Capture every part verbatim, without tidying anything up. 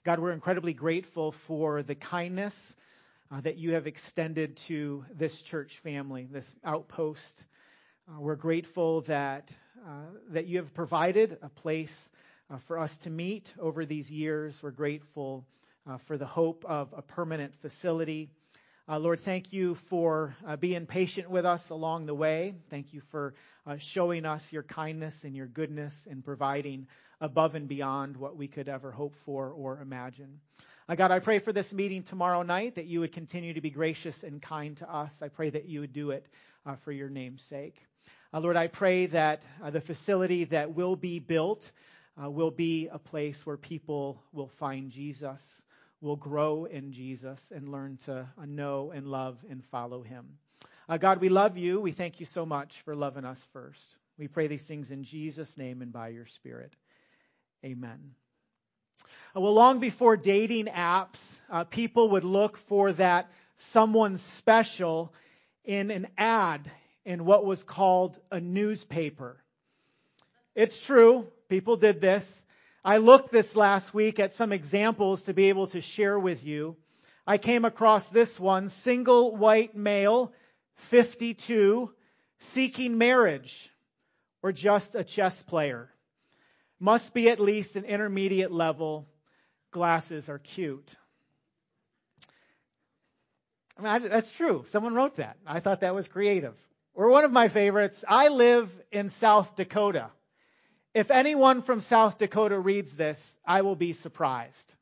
God, we're incredibly grateful for the kindness uh, that you have extended to this church family, this outpost. Uh, we're grateful that uh, that you have provided a place uh, for us to meet over these years. We're grateful uh, for the hope of a permanent facility. Uh, Lord, thank you for uh, being patient with us along the way. Thank you for uh, showing us your kindness and your goodness and providing above and beyond what we could ever hope for or imagine. Uh, God, I pray for this meeting tomorrow night that you would continue to be gracious and kind to us. I pray that you would do it uh, for your name's sake. Uh, Lord, I pray that uh, the facility that will be built uh, will be a place where people will find Jesus, will grow in Jesus, and learn to uh, know and love and follow him. Uh, God, we love you. We thank you so much for loving us first. We pray these things in Jesus' name and by your Spirit. Amen. Uh, well, long before dating apps, uh, people would look for that someone special in an ad in what was called a newspaper. It's true. People did this. I looked this last week at some examples to be able to share with you. I came across this one: single white male, fifty-two, seeking marriage, or just a chess player. Must be at least an intermediate level. Glasses are cute. I mean, I, that's true. Someone wrote that. I thought that was creative. Or one of my favorites: I live in South Dakota. If anyone from South Dakota reads this, I will be surprised.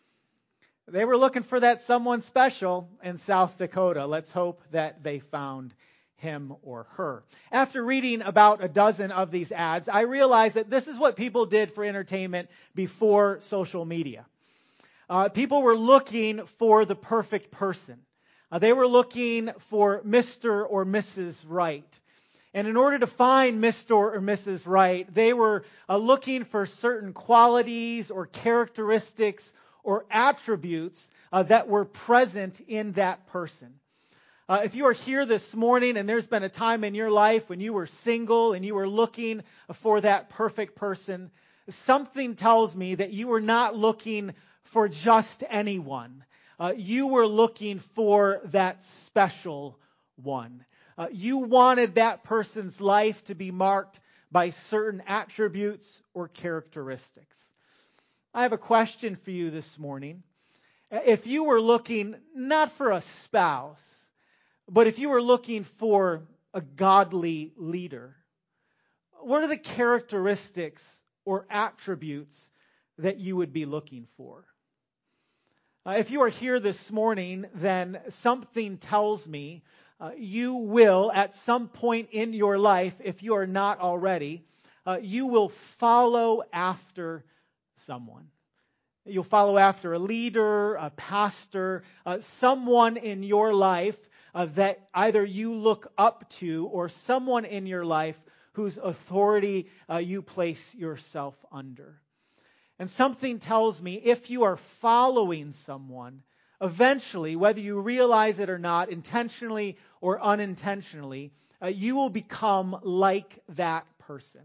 They were looking for that someone special in South Dakota. Let's hope that they found him or her. After reading about a dozen of these ads, I realized that this is what people did for entertainment before social media. Uh, people were looking for the perfect person. Uh, they were looking for Mister or Missus Right. And in order to find Mister or Missus Right, they were uh, looking for certain qualities or characteristics or attributes uh, that were present in that person. Uh, if you are here this morning and there's been a time in your life when you were single and you were looking for that perfect person, something tells me that you were not looking for just anyone. Uh, you were looking for that special one. Uh, you wanted that person's life to be marked by certain attributes or characteristics. I have a question for you this morning. If you were looking not for a spouse, but if you were looking for a godly leader, what are the characteristics or attributes that you would be looking for? Uh, if you are here this morning, then something tells me uh, you will, at some point in your life, if you are not already, uh, you will follow after someone. You'll follow after a leader, a pastor, uh, someone in your life uh, that either you look up to, or someone in your life whose authority uh, you place yourself under. And something tells me if you are following someone, eventually, whether you realize it or not, intentionally or unintentionally, uh, you will become like that person.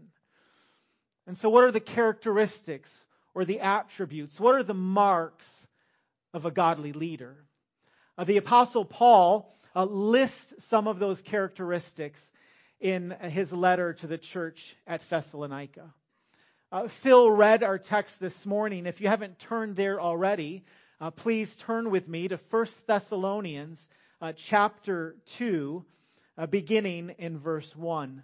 And so what are the characteristics or the attributes? What are the marks of a godly leader? Uh, the Apostle Paul uh, lists some of those characteristics in his letter to the church at Thessalonica. Uh, Phil read our text this morning. If you haven't turned there already, uh, please turn with me to First Thessalonians uh, chapter two, uh, beginning in verse one.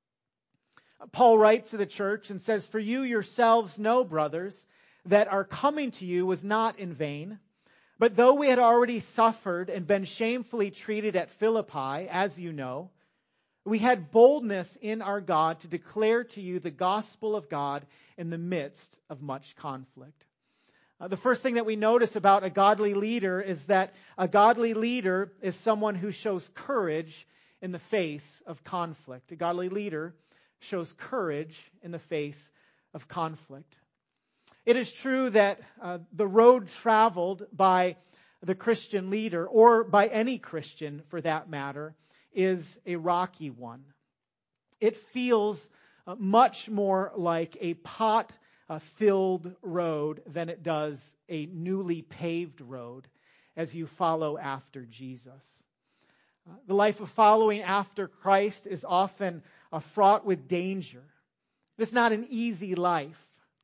Uh, Paul writes to the church and says, "For you yourselves know, brothers, that our coming to you was not in vain. But though we had already suffered and been shamefully treated at Philippi, as you know, we had boldness in our God to declare to you the gospel of God in the midst of much conflict." Uh, the first thing that we notice about a godly leader is that a godly leader is someone who shows courage in the face of conflict. A godly leader shows courage in the face of conflict. It is true that uh, the road traveled by the Christian leader, or by any Christian for that matter, is a rocky one. It feels uh, much more like a pot a filled road than it does a newly paved road as you follow after Jesus. Uh, the life of following after Christ is often uh, fraught with danger. It's not an easy life.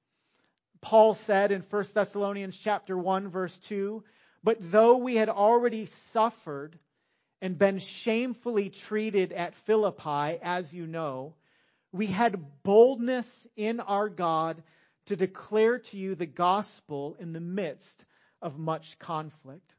Paul said in First Thessalonians chapter one, verse two, "But though we had already suffered and been shamefully treated at Philippi, as you know, we had boldness in our God to declare to you the gospel in the midst of much conflict."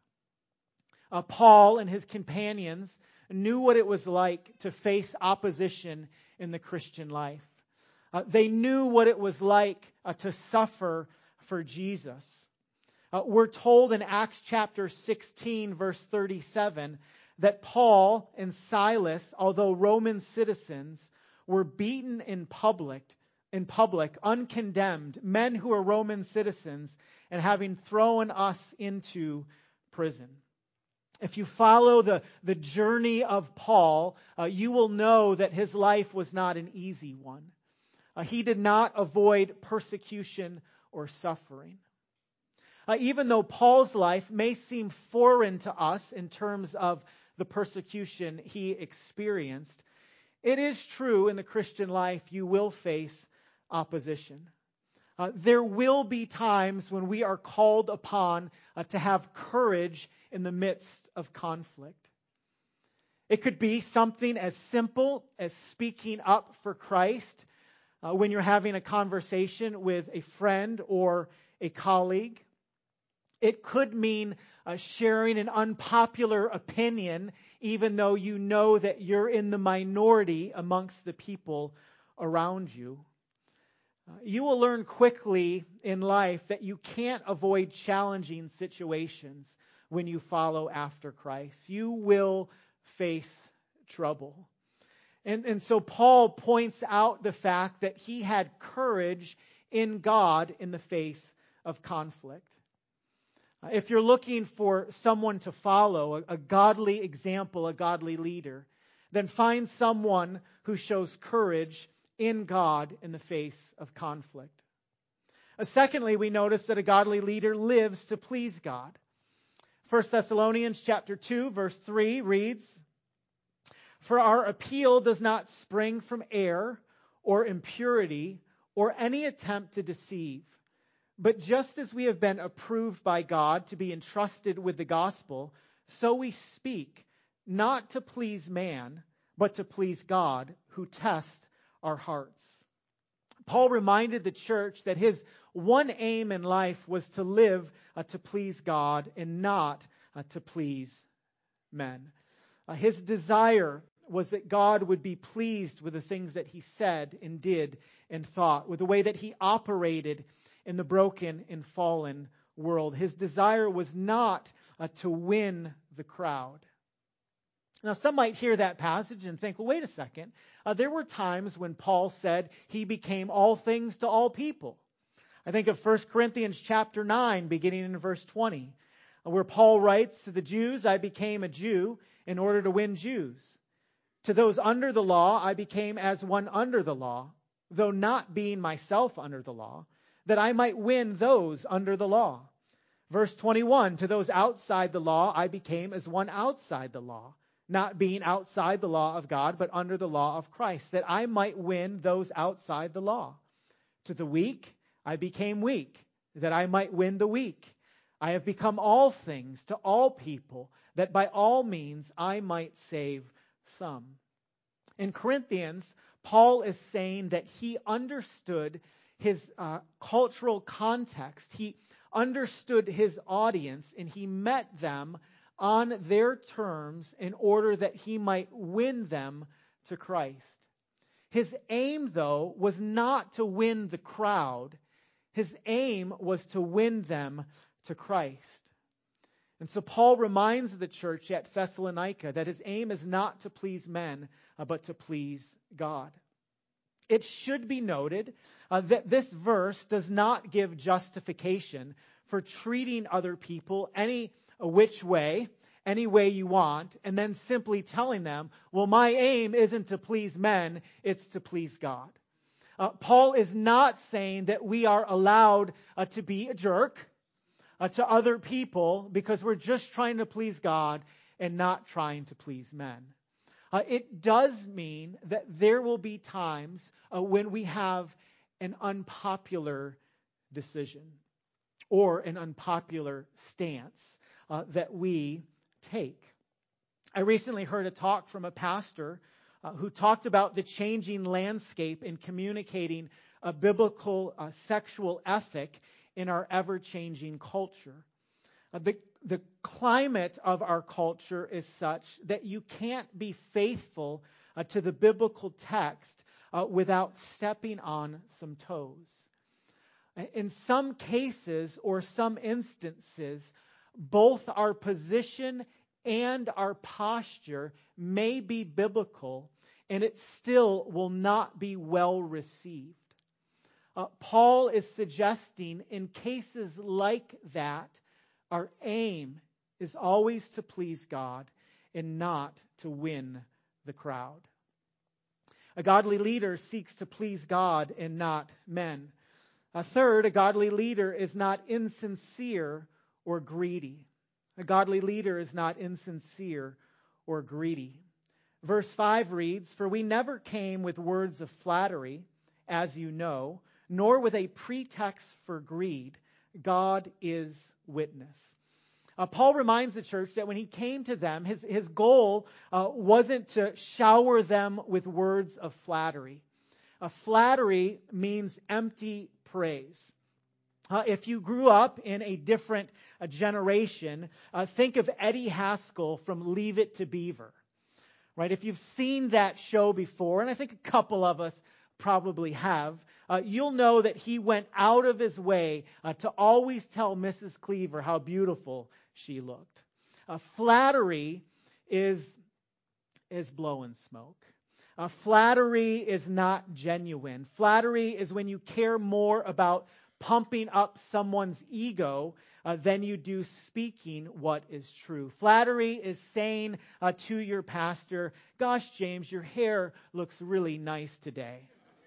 Uh, Paul and his companions knew what it was like to face opposition in the Christian life. Uh, they knew what it was like uh, to suffer for Jesus. Uh, we're told in Acts chapter sixteen, verse thirty-seven, that Paul and Silas, although Roman citizens, were beaten in public, in public, uncondemned, men who are Roman citizens, and having thrown us into prison. If you follow the, the journey of Paul, uh, you will know that his life was not an easy one. Uh, he did not avoid persecution or suffering. Uh, even though Paul's life may seem foreign to us in terms of the persecution he experienced, it is true in the Christian life you will face opposition. Uh, there will be times when we are called upon uh, to have courage in the midst of conflict. It could be something as simple as speaking up for Christ uh, when you're having a conversation with a friend or a colleague. It could mean uh, sharing an unpopular opinion, even though you know that you're in the minority amongst the people around you. Uh, you will learn quickly in life that you can't avoid challenging situations when you follow after Christ. You will face trouble. And, and so Paul points out the fact that he had courage in God in the face of conflict. Uh, if you're looking for someone to follow, a, a godly example, a godly leader, then find someone who shows courage in God in the face of conflict. Uh, secondly, we notice that a godly leader lives to please God. First Thessalonians chapter two, verse three reads, "For our appeal does not spring from error or impurity or any attempt to deceive. But just as we have been approved by God to be entrusted with the gospel, so we speak, not to please man, but to please God, who tests our hearts." Paul reminded the church that his one aim in life was to live uh, to please God and not uh, to please men. Uh, his desire was that God would be pleased with the things that he said and did and thought, with the way that he operated in the broken and fallen world. His desire was not uh, to win the crowd. Now, some might hear that passage and think, well, wait a second. Uh, there were times when Paul said he became all things to all people. I think of First Corinthians chapter nine, beginning in verse twenty, where Paul writes, "To the Jews I became a Jew in order to win Jews. To those under the law I became as one under the law, though not being myself under the law, that I might win those under the law." Verse twenty-one, "To those outside the law I became as one outside the law, not being outside the law of God, but under the law of Christ, that I might win those outside the law. To the weak I became weak, that I might win the weak. I have become all things to all people, that by all means I might save some." In Corinthians, Paul is saying that he understood his uh, cultural context. He understood his audience, and he met them on their terms in order that he might win them to Christ. His aim, though, was not to win the crowd. His aim was to win them to Christ. And so Paul reminds the church at Thessalonica that his aim is not to please men, uh, but to please God. It should be noted uh, that this verse does not give justification for treating other people any which way, any way you want, and then simply telling them, well, my aim isn't to please men, it's to please God. Uh, Paul is not saying that we are allowed uh, to be a jerk uh, to other people because we're just trying to please God and not trying to please men. Uh, it does mean that there will be times uh, when we have an unpopular decision or an unpopular stance uh, that we take. I recently heard a talk from a pastor uh, who talked about the changing landscape in communicating a biblical uh, sexual ethic in our ever-changing culture. Uh, the, the climate of our culture is such that you can't be faithful uh, to the biblical text uh, without stepping on some toes. In some cases or some instances, both our position and our posture may be biblical, and it still will not be well received. Uh, Paul is suggesting in cases like that, our aim is always to please God and not to win the crowd. A godly leader seeks to please God and not men. A third, a godly leader is not insincere or greedy. A godly leader is not insincere or greedy. Verse five reads, "For we never came with words of flattery, as you know, nor with a pretext for greed. God is witness." Uh, Paul reminds the church that when he came to them, his, his goal uh, wasn't to shower them with words of flattery. Uh, flattery means empty praise. Uh, if you grew up in a different uh, generation, uh, think of Eddie Haskell from Leave It to Beaver. Right? If you've seen that show before, and I think a couple of us probably have, uh, you'll know that he went out of his way uh, to always tell Missus Cleaver how beautiful she looked. Uh, flattery is, is blowing smoke. Uh, flattery is not genuine. Flattery is when you care more about pumping up someone's ego uh, than you do speaking what is true. Flattery is saying uh, to your pastor, "Gosh, James, your hair looks really nice today."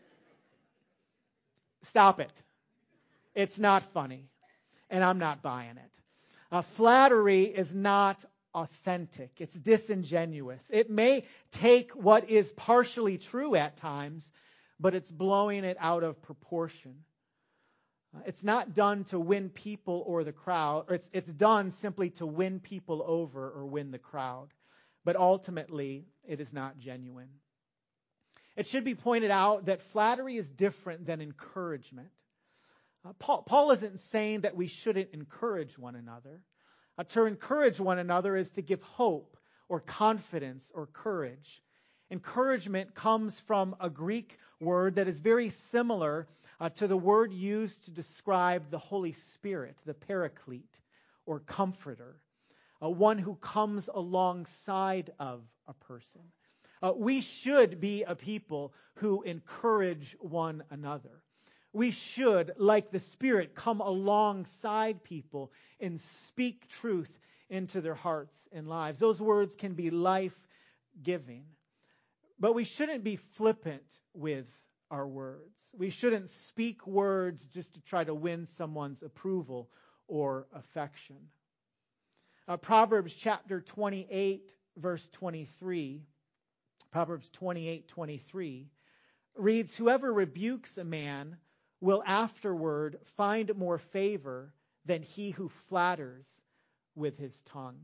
Stop it. It's not funny, and I'm not buying it. Uh, flattery is not authentic. It's disingenuous. It may take what is partially true at times, but it's blowing it out of proportion. Uh, it's not done to win people or the crowd, or it's, it's done simply to win people over or win the crowd. But ultimately, it is not genuine. It should be pointed out that flattery is different than encouragement. Uh, Paul, Paul isn't saying that we shouldn't encourage one another. Uh, to encourage one another is to give hope or confidence or courage. Encouragement comes from a Greek word that is very similar uh, to the word used to describe the Holy Spirit, the Paraclete or Comforter, uh, one who comes alongside of a person. Uh, we should be a people who encourage one another. We should, like the Spirit, come alongside people and speak truth into their hearts and lives. Those words can be life-giving. But we shouldn't be flippant with our words. We shouldn't speak words just to try to win someone's approval or affection. Uh, Proverbs chapter twenty-eight, verse twenty-three, Proverbs twenty-eight, twenty-three reads, "Whoever rebukes a man will afterward find more favor than he who flatters with his tongue."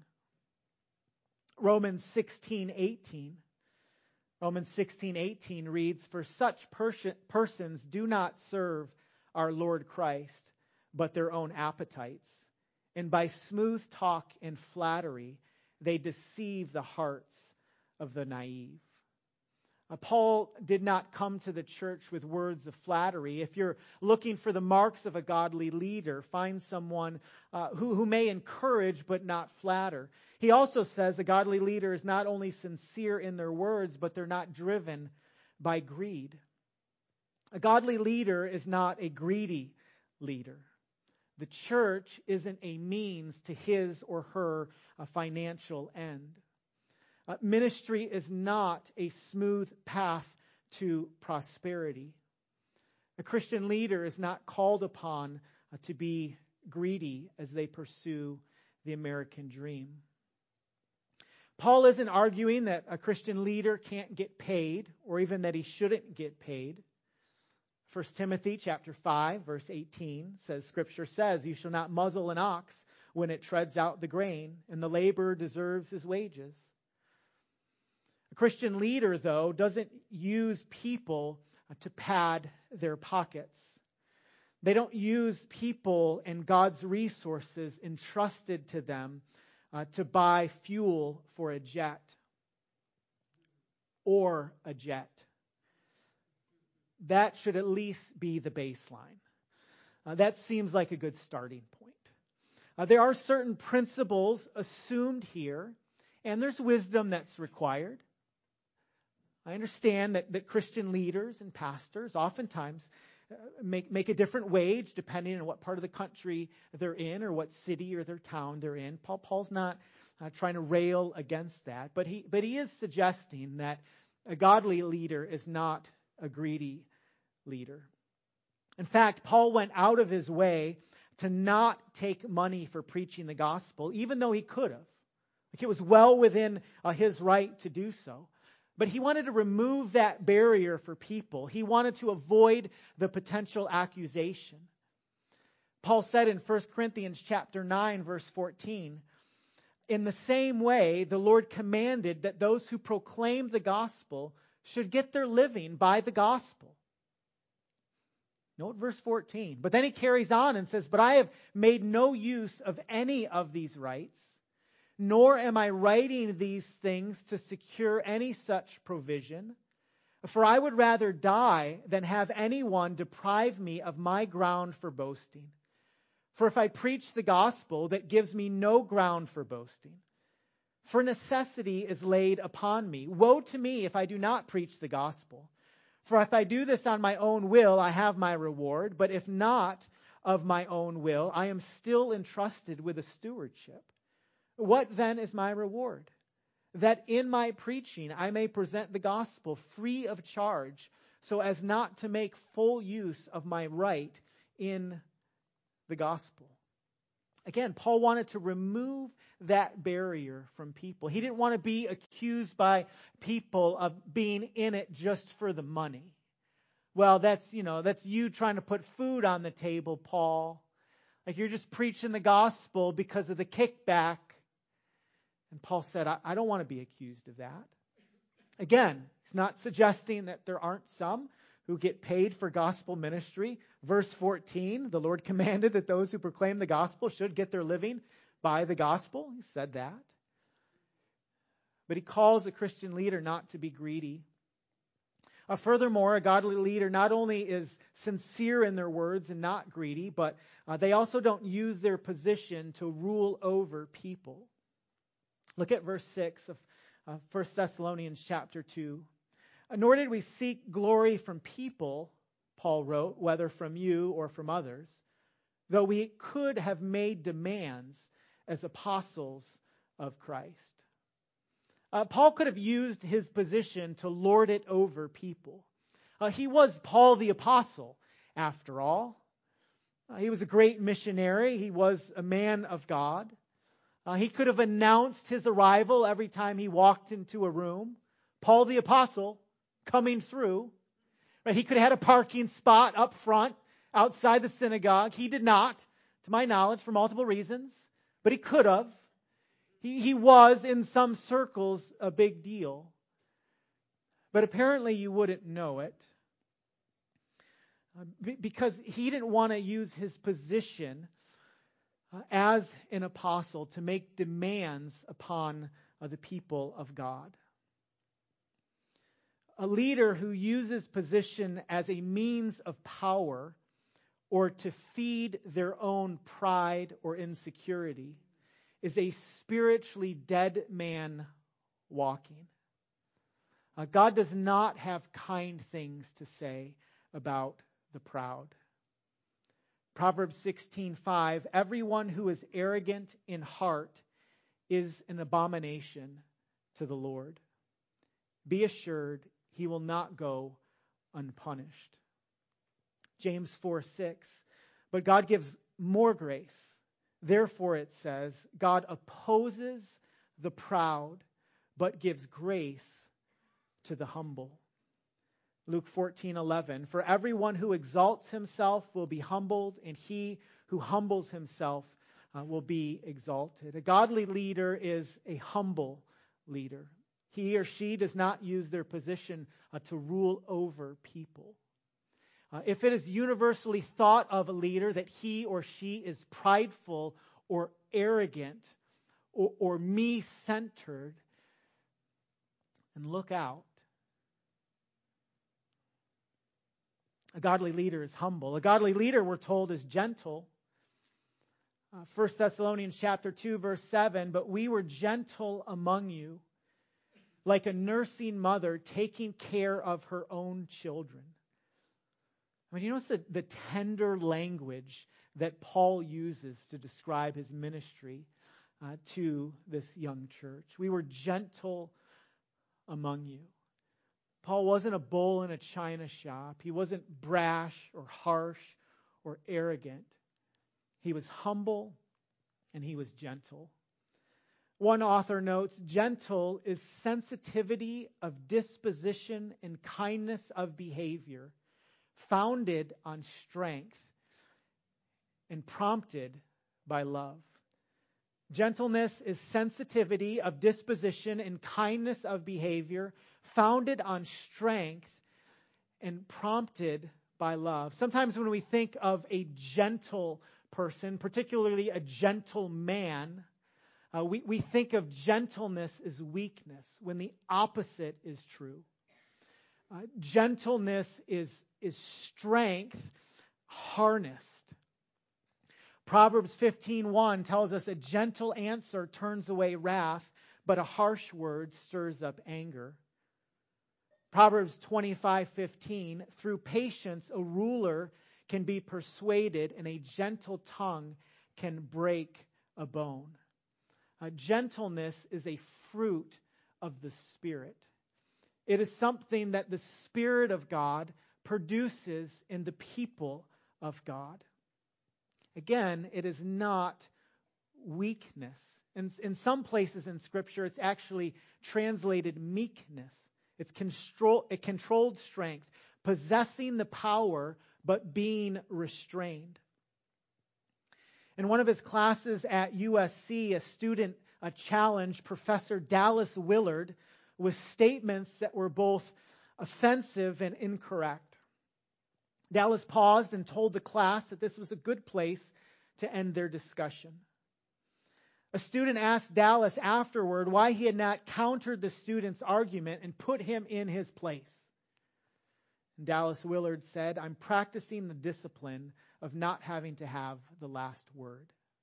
Romans sixteen eighteen. Romans sixteen eighteen reads, "For such pers- persons do not serve our Lord Christ, but their own appetites. And by smooth talk and flattery, they deceive the hearts of the naive." Uh, Paul did not come to the church with words of flattery. If you're looking for the marks of a godly leader, find someone uh, who, who may encourage but not flatter. He also says a godly leader is not only sincere in their words, but they're not driven by greed. A godly leader is not a greedy leader. The church isn't a means to his or her uh, financial end. Uh, ministry is not a smooth path to prosperity. A Christian leader is not called upon uh, to be greedy as they pursue the American dream. Paul isn't arguing that a Christian leader can't get paid or even that he shouldn't get paid. First Timothy chapter five, verse eighteen says, Scripture says, "You shall not muzzle an ox when it treads out the grain, and the laborer deserves his wages." A Christian leader, though, doesn't use people to pad their pockets. They don't use people and God's resources entrusted to them uh, to buy fuel for a jet or a jet. That should at least be the baseline. Uh, that seems like a good starting point. Uh, there are certain principles assumed here, and there's wisdom that's required. I understand that, that Christian leaders and pastors oftentimes uh, make, make a different wage depending on what part of the country they're in or what city or their town they're in. Paul, Paul's not uh, trying to rail against that, but he, but he is suggesting that a godly leader is not a greedy leader. In fact, Paul went out of his way to not take money for preaching the gospel, even though he could have. Like, it was well within uh, his right to do so. But he wanted to remove that barrier for people. He wanted to avoid the potential accusation. Paul said in First Corinthians chapter nine, verse fourteen, "In the same way, the Lord commanded that those who proclaim the gospel should get their living by the gospel." Note verse fourteen. But then he carries on and says, "But I have made no use of any of these rights, nor am I writing these things to secure any such provision. For I would rather die than have anyone deprive me of my ground for boasting. For if I preach the gospel, that gives me no ground for boasting. For necessity is laid upon me. Woe to me if I do not preach the gospel. For if I do this on my own will, I have my reward. But if not of my own will, I am still entrusted with a stewardship. What then is my reward? That in my preaching I may present the gospel free of charge, so as not to make full use of my right in the gospel." Again, Paul wanted to remove that barrier from people. He didn't want to be accused by people of being in it just for the money. Well, that's, you know, that's you trying to put food on the table, Paul. Like, you're just preaching the gospel because of the kickback. And Paul said, I, I don't want to be accused of that. Again, he's not suggesting that there aren't some who get paid for gospel ministry. Verse fourteen, the Lord commanded that those who proclaim the gospel should get their living by the gospel. He said that. But he calls a Christian leader not to be greedy. Uh, furthermore, a godly leader not only is sincere in their words and not greedy, but uh, they also don't use their position to rule over people. Look at verse six of uh, First Thessalonians chapter two. "Nor did we seek glory from people," Paul wrote, "whether from you or from others, though we could have made demands as apostles of Christ." Uh, Paul could have used his position to lord it over people. Uh, he was Paul the apostle, after all. Uh, he was a great missionary. He was a man of God. Uh, he could have announced his arrival every time he walked into a room. Paul the apostle coming through. Right? He could have had a parking spot up front outside the synagogue. He did not, to my knowledge, for multiple reasons. But he could have. He, he was, in some circles, a big deal. But apparently you wouldn't know it. Uh, because he didn't want to use his position Uh, as an apostle to make demands upon uh, the people of God. A leader who uses position as a means of power or to feed their own pride or insecurity is a spiritually dead man walking. Uh, God does not have kind things to say about the proud. Proverbs sixteen five, "Everyone who is arrogant in heart is an abomination to the Lord. Be assured he will not go unpunished." James four six. But God gives more grace. Therefore, it says, God opposes the proud, but gives grace to the humble. Luke fourteen eleven. For everyone who exalts himself will be humbled, and he who humbles himself uh, will be exalted. A godly leader is a humble leader. He or she does not use their position uh, to rule over people. Uh, if it is universally thought of a leader that he or she is prideful or arrogant or, or me-centered, and look out. A godly leader is humble. A godly leader, we're told, is gentle. Uh, First Thessalonians chapter two, verse seven, but we were gentle among you, like a nursing mother taking care of her own children. I mean, you notice the, the tender language that Paul uses to describe his ministry uh, to this young church. We were gentle among you. Paul wasn't a bull in a china shop. He wasn't brash or harsh or arrogant. He was humble and he was gentle. One author notes, gentle is sensitivity of disposition and kindness of behavior, founded on strength and prompted by love. Gentleness is sensitivity of disposition and kindness of behavior, founded on strength and prompted by love. Sometimes when we think of a gentle person, particularly a gentle man, uh, we, we think of gentleness as weakness, when the opposite is true. Uh, gentleness is, is strength harnessed. Proverbs fifteen one tells us a gentle answer turns away wrath, but a harsh word stirs up anger. Proverbs twenty-five fifteen, through patience a ruler can be persuaded, and a gentle tongue can break a bone. Uh, gentleness is a fruit of the Spirit. It is something that the Spirit of God produces in the people of God. Again, it is not weakness. In, in some places in Scripture, it's actually translated meekness. It's control, a controlled strength, possessing the power, but being restrained. In one of his classes at U S C, a student uh, challenged Professor Dallas Willard with statements that were both offensive and incorrect. Dallas paused and told the class that this was a good place to end their discussion. A student asked Dallas afterward why he had not countered the student's argument and put him in his place. And Dallas Willard said, I'm practicing the discipline of not having to have the last word.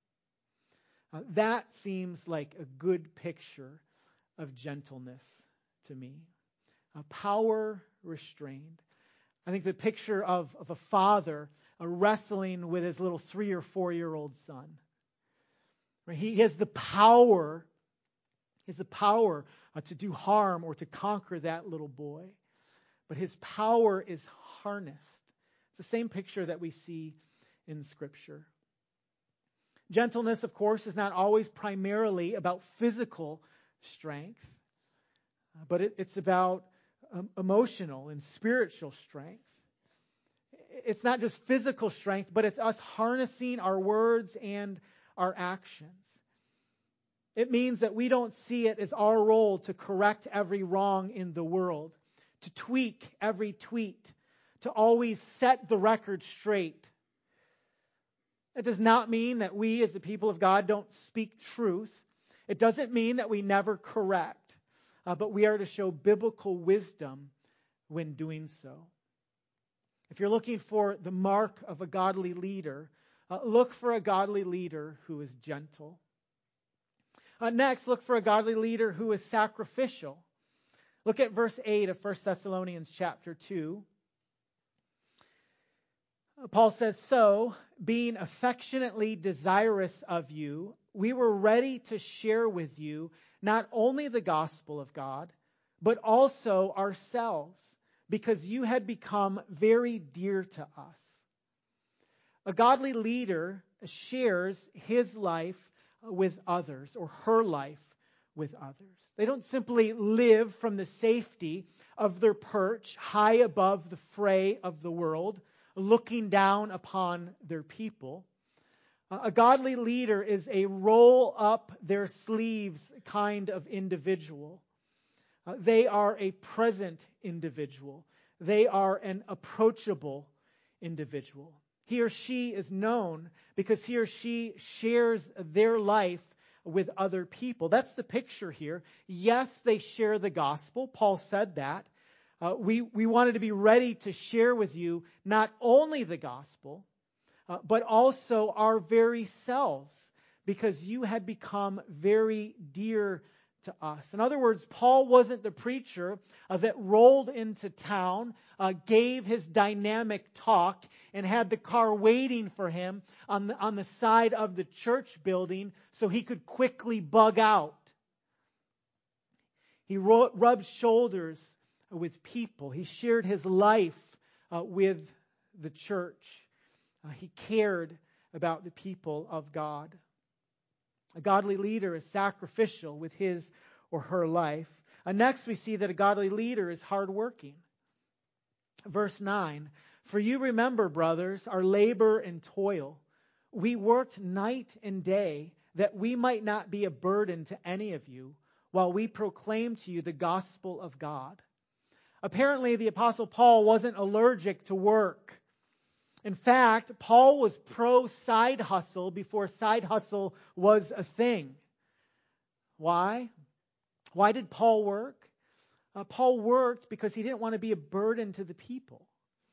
Uh, that seems like a good picture of gentleness to me. A power restrained. I think the picture of, of a father uh, wrestling with his little three or four-year-old son. Right? He has the power, he has the power uh, to do harm or to conquer that little boy. But his power is harnessed. It's the same picture that we see in Scripture. Gentleness, of course, is not always primarily about physical strength, uh, but it, it's about um, emotional and spiritual strength. It's not just physical strength, but it's us harnessing our words and our actions. It means that we don't see it as our role to correct every wrong in the world, to tweak every tweet, to always set the record straight. That does not mean that we as the people of God don't speak truth. It doesn't mean that we never correct, uh, but we are to show biblical wisdom when doing so. If you're looking for the mark of a godly leader, uh, look for a godly leader who is gentle. Uh, next, look for a godly leader who is sacrificial. Look at verse eight of First Thessalonians chapter two. Paul says, so, being affectionately desirous of you, we were ready to share with you not only the gospel of God, but also ourselves, because you had become very dear to us. A godly leader shares his life with others, or her life with others. They don't simply live from the safety of their perch high above the fray of the world, looking down upon their people. A godly leader is a roll up their sleeves kind of individual. Uh, they are a present individual. They are an approachable individual. He or she is known because he or she shares their life with other people. That's the picture here. Yes, they share the gospel. Paul said that. Uh, we, we wanted to be ready to share with you not only the gospel, uh, but also our very selves, because you had become very dear to us. In other words, Paul wasn't the preacher uh, that rolled into town, uh, gave his dynamic talk, and had the car waiting for him on the, on the side of the church building so he could quickly bug out. He ro- rubbed shoulders with people. He shared his life uh, with the church. Uh, he cared about the people of God. A godly leader is sacrificial with his or her life. Uh, next, we see that a godly leader is hardworking. Verse nine, "For you remember, brothers, our labor and toil. We worked night and day that we might not be a burden to any of you while we proclaim to you the gospel of God." Apparently, the Apostle Paul wasn't allergic to work. In fact, Paul was pro-side hustle before side hustle was a thing. Why? Why did Paul work? Uh, Paul worked because he didn't want to be a burden to the people.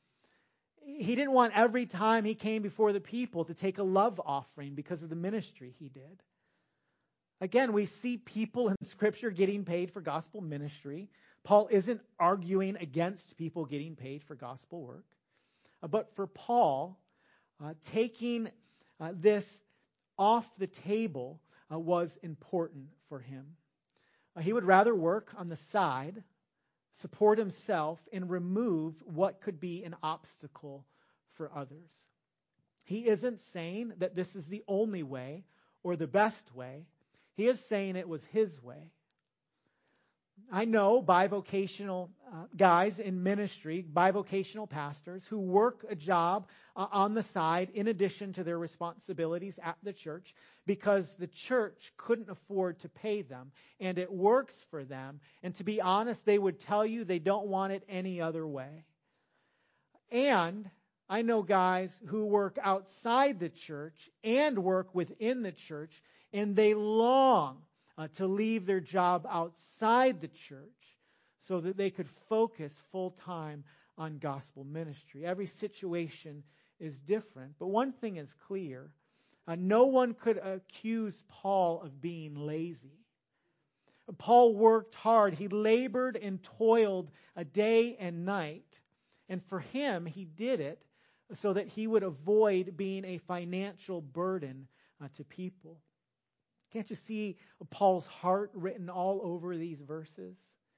He didn't want every time he came before the people to take a love offering because of the ministry he did. Again, we see people in Scripture getting paid for gospel ministry. Paul isn't arguing against people getting paid for gospel work. But for Paul, uh, taking uh, this off the table uh, was important for him. Uh, he would rather work on the side, support himself, and remove what could be an obstacle for others. He isn't saying that this is the only way or the best way. He is saying it was his way. I know bivocational uh, guys in ministry, bivocational pastors who work a job uh, on the side in addition to their responsibilities at the church because the church couldn't afford to pay them, and it works for them. And to be honest, they would tell you they don't want it any other way. And I know guys who work outside the church and work within the church, and they long Uh, to leave their job outside the church so that they could focus full time on gospel ministry. Every situation is different, but one thing is clear. Uh, no one could accuse Paul of being lazy. Paul worked hard. He labored and toiled a day and night. And for him, he did it so that he would avoid being a financial burden uh, to people. Can't you see Paul's heart written all over these verses?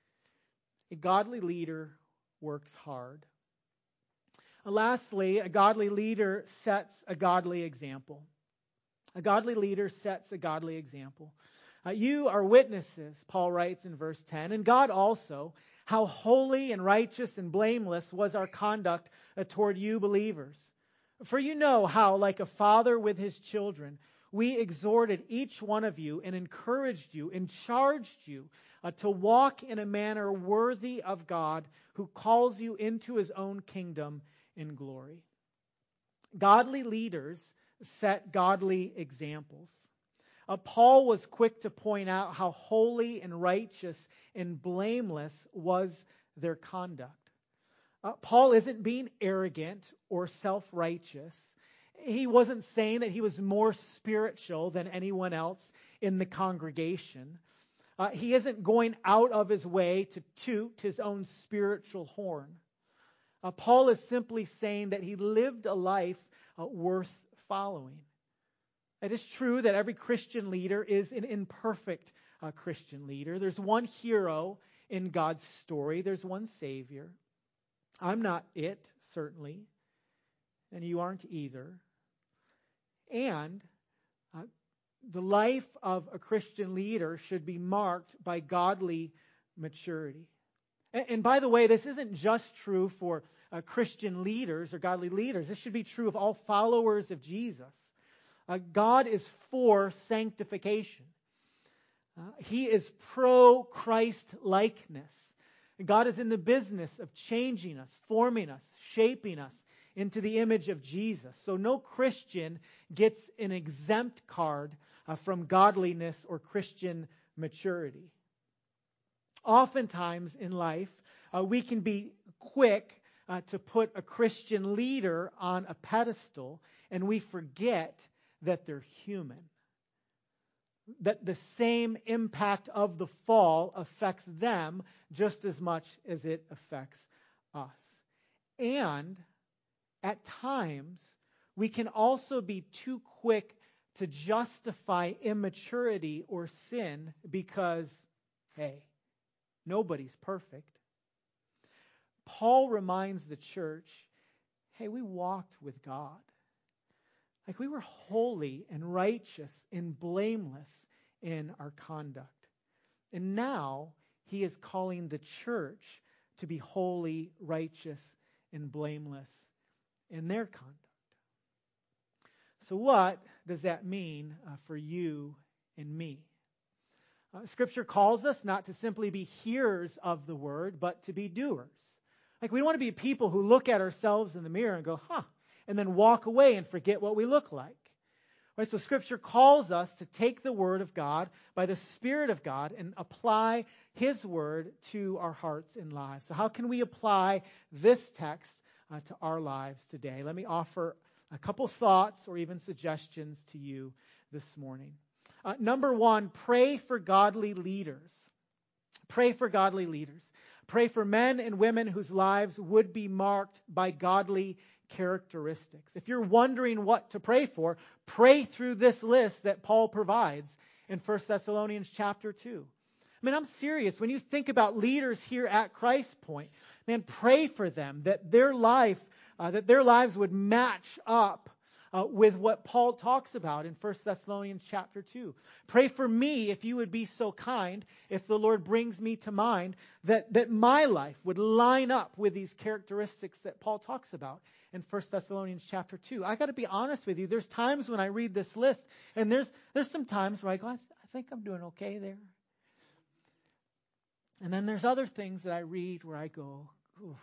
A godly leader works hard. Lastly, a godly leader sets a godly example. A godly leader sets a godly example. Uh, you are witnesses, Paul writes in verse ten, and God also, how holy and righteous and blameless was our conduct uh, toward you believers. For you know how, like a father with his children, we exhorted each one of you and encouraged you and charged you uh, to walk in a manner worthy of God, who calls you into his own kingdom in glory. Godly leaders set godly examples. Uh, Paul was quick to point out how holy and righteous and blameless was their conduct. Uh, Paul isn't being arrogant or self-righteous. He wasn't saying that he was more spiritual than anyone else in the congregation. Uh, he isn't going out of his way to toot his own spiritual horn. Uh, Paul is simply saying that he lived a life uh, worth following. It is true that every Christian leader is an imperfect uh, Christian leader. There's one hero in God's story. There's one Savior. I'm not it, certainly, and you aren't either. And uh, the life of a Christian leader should be marked by godly maturity. And, and by the way, this isn't just true for uh, Christian leaders or godly leaders. This should be true of all followers of Jesus. Uh, God is for sanctification. Uh, he is pro-Christ likeness. God is in the business of changing us, forming us, shaping us into the image of Jesus. So no Christian gets an exempt card uh, from godliness or Christian maturity. Oftentimes in life, uh, we can be quick uh, to put a Christian leader on a pedestal, and we forget that they're human. That the same impact of the fall affects them just as much as it affects us. And at times, we can also be too quick to justify immaturity or sin because, hey, nobody's perfect. Paul reminds the church, hey, we walked with God. Like we were holy and righteous and blameless in our conduct. And now he is calling the church to be holy, righteous, and blameless in their conduct. So what does that mean uh, for you and me? Uh, Scripture calls us not to simply be hearers of the word, but to be doers. Like we don't want to be people who look at ourselves in the mirror and go, huh, and then walk away and forget what we look like. Right? So Scripture calls us to take the Word of God by the Spirit of God and apply His Word to our hearts and lives. So how can we apply this text uh, to our lives today? Let me offer a couple thoughts or even suggestions to you this morning. Uh, number one, pray for godly leaders. Pray for godly leaders. Pray for men and women whose lives would be marked by godly characteristics. If you're wondering what to pray for, pray through this list that Paul provides in First Thessalonians chapter two. I mean, I'm serious. When you think about leaders here at Christ Point, man, pray for them that their life, uh, that their lives would match up uh, with what Paul talks about in First Thessalonians chapter two. Pray for me, if you would be so kind, if the Lord brings me to mind, that, that my life would line up with these characteristics that Paul talks about in First Thessalonians chapter two. I got to be honest with you. There's times when I read this list, and there's there's some times where I go, I, th- I think I'm doing okay there. And then there's other things that I read where I go, oof,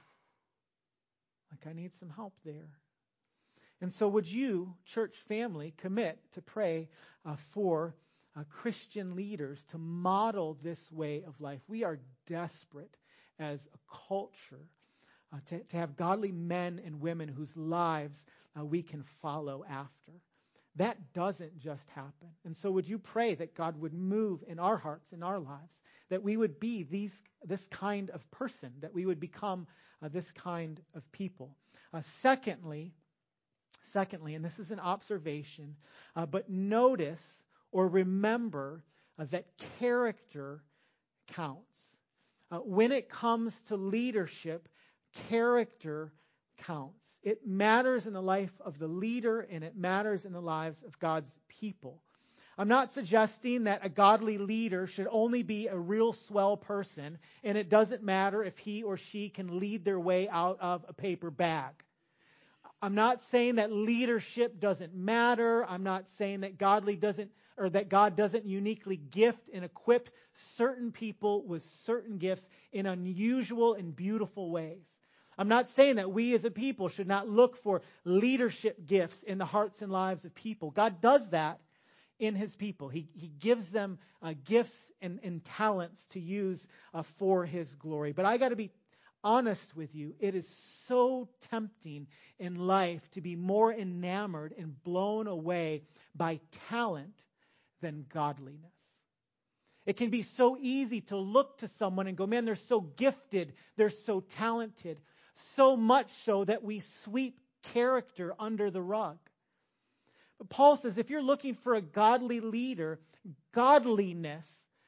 like I need some help there. And so would you, church family, commit to pray uh, for uh, Christian leaders to model this way of life? We are desperate as a culture uh, to, to have godly men and women whose lives uh, we can follow after. That doesn't just happen. And so would you pray that God would move in our hearts, in our lives, that we would be these this kind of person, that we would become uh, this kind of people. Uh, secondly, secondly, and this is an observation, uh, but notice or remember uh, that character counts. Uh, when it comes to leadership, character counts. It matters in the life of the leader, and it matters in the lives of God's people. I'm not suggesting that a godly leader should only be a real swell person, and it doesn't matter if he or she can lead their way out of a paper bag. I'm not saying that leadership doesn't matter. I'm not saying that godly doesn't, or that God doesn't uniquely gift and equip certain people with certain gifts in unusual and beautiful ways. I'm not saying that we as a people should not look for leadership gifts in the hearts and lives of people. God does that in His people. He, he gives them uh, gifts and, and talents to use uh, for His glory. But I got to be honest with you. It is so tempting in life to be more enamored and blown away by talent than godliness. It can be so easy to look to someone and go, man, they're so gifted, they're so talented, so much so that we sweep character under the rug. But Paul says if you're looking for a godly leader, godliness,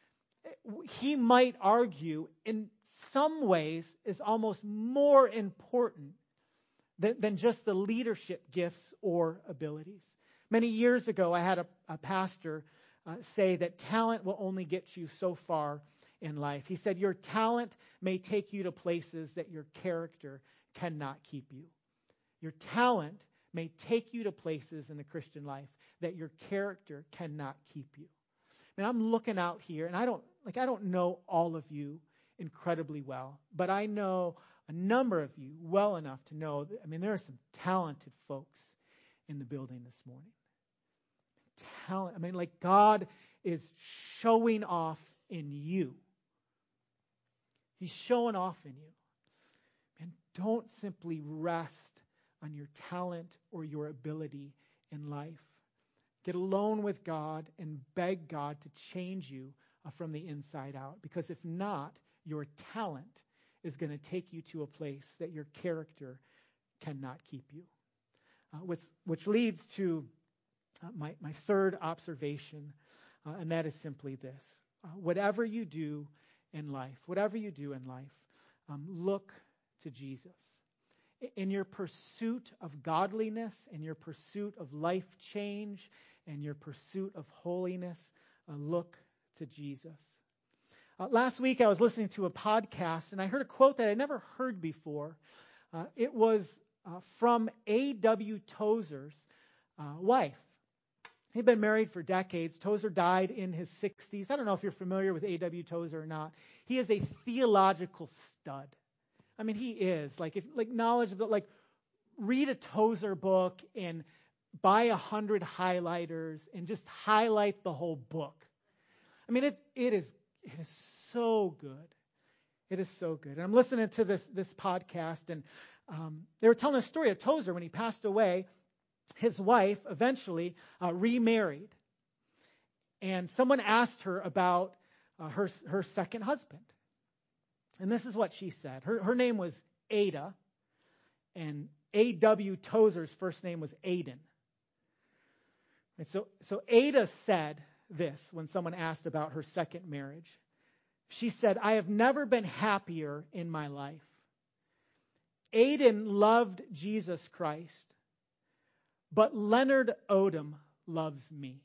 he might argue, in some ways is almost more important than, than just the leadership gifts or abilities. Many years ago, I had a, a pastor uh, say that talent will only get you so far in life. He said, your talent may take you to places that your character cannot keep you. Your talent may take you to places in the Christian life that your character cannot keep you. And I'm looking out here, and I don't like I don't know all of you incredibly well, but I know a number of you well enough to know that, I mean, there are some talented folks in the building this morning. Talent. I mean, like God is showing off in you. He's showing off in you. And don't simply rest on your talent or your ability in life. Get alone with God and beg God to change you uh, from the inside out. Because if not, your talent is going to take you to a place that your character cannot keep you. Uh, which, which leads to uh, my, my third observation, uh, and that is simply this. Uh, whatever you do in life, whatever you do in life, um, look to Jesus. In your pursuit of godliness, in your pursuit of life change, and your pursuit of holiness, uh, look to Jesus. Uh, last week I was listening to a podcast and I heard a quote that I never heard before. Uh, it was uh, from A W Tozer's uh, wife. He'd been married for decades. Tozer died in his sixties. I don't know if you're familiar with A W Tozer or not. He is a theological stud. I mean, he is. Like, if like knowledge of the, like, read a Tozer book and buy a hundred highlighters and just highlight the whole book. I mean, it it is it is so good. It is so good. And I'm listening to this this podcast, and um, they were telling a story of Tozer when he passed away. His wife eventually uh, remarried, and someone asked her about uh, her her second husband. And this is what she said. Her her name was Ada, and A W Tozer's first name was Aiden. And so, so Ada said this when someone asked about her second marriage. She said, I have never been happier in my life. Aiden loved Jesus Christ, but Leonard Odom loves me.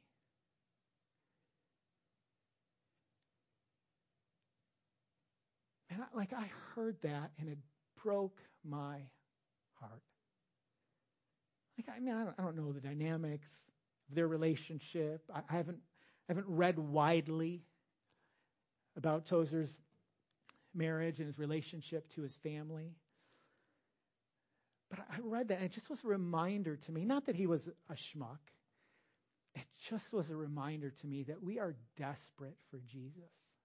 And I, like I heard that and it broke my heart. Like I mean, I don't, I don't know the dynamics of their relationship. I, I haven't I haven't read widely about Tozer's marriage and his relationship to his family. But I read that and it just was a reminder to me, not that he was a schmuck. It just was a reminder to me that we are desperate for Jesus.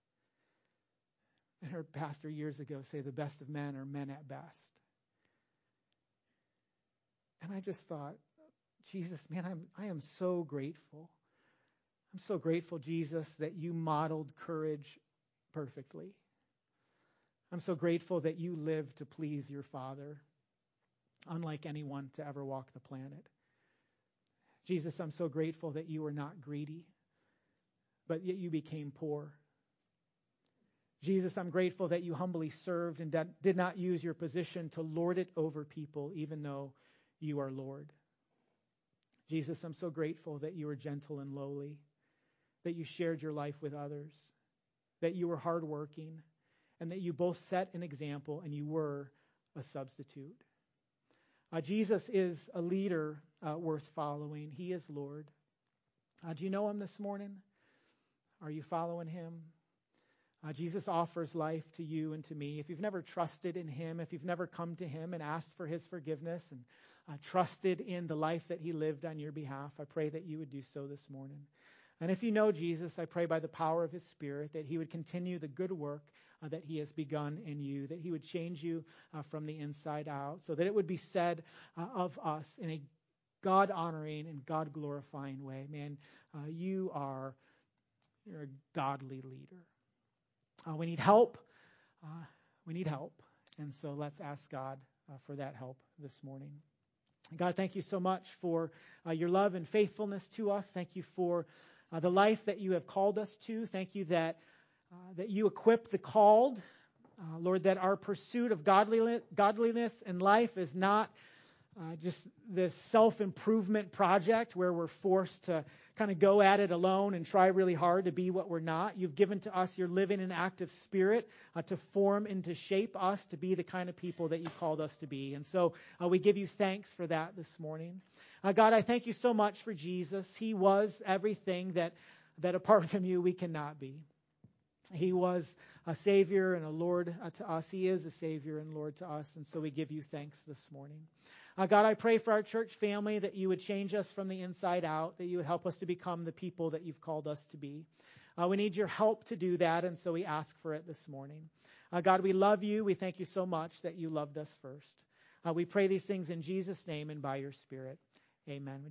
I heard a pastor years ago say the best of men are men at best. And I just thought, Jesus, man, I'm I am so grateful. I'm so grateful, Jesus, that you modeled courage perfectly. I'm so grateful that you lived to please your Father, unlike anyone to ever walk the planet. Jesus, I'm so grateful that you were not greedy, but yet you became poor. Jesus, I'm grateful that you humbly served and did not use your position to lord it over people, even though you are Lord. Jesus, I'm so grateful that you were gentle and lowly, that you shared your life with others, that you were hardworking, and that you both set an example and you were a substitute. Uh, Jesus is a leader uh, worth following. He is Lord. Uh, do you know him this morning? Are you following him? Uh, Jesus offers life to you and to me. If you've never trusted in him, if you've never come to him and asked for his forgiveness and uh, trusted in the life that he lived on your behalf, I pray that you would do so this morning. And if you know Jesus, I pray by the power of his Spirit that he would continue the good work uh, that he has begun in you, that he would change you uh, from the inside out, so that it would be said uh, of us in a God-honoring and God-glorifying way. Man, uh, you are you're a godly leader. Uh, we need help. Uh, we need help. And so let's ask God uh, for that help this morning. God, thank you so much for uh, your love and faithfulness to us. Thank you for uh, the life that you have called us to. Thank you that uh, that you equip the called. Uh, Lord, that our pursuit of godliness, godliness in life is not uh, just this self-improvement project where we're forced to kind of go at it alone and try really hard to be what we're not. You've given to us your living and active Spirit uh, to form and to shape us to be the kind of people that you called us to be. And so uh, we give you thanks for that this morning. Uh, God, I thank you so much for Jesus. He was everything that, that apart from you we cannot be. He was a Savior and a Lord uh, to us. He is a Savior and Lord to us. And so we give you thanks this morning. Uh, God, I pray for our church family that you would change us from the inside out, that you would help us to become the people that you've called us to be. Uh, we need your help to do that, and so we ask for it this morning. Uh, God, we love you. We thank you so much that you loved us first. Uh, we pray these things in Jesus' name and by your Spirit. Amen.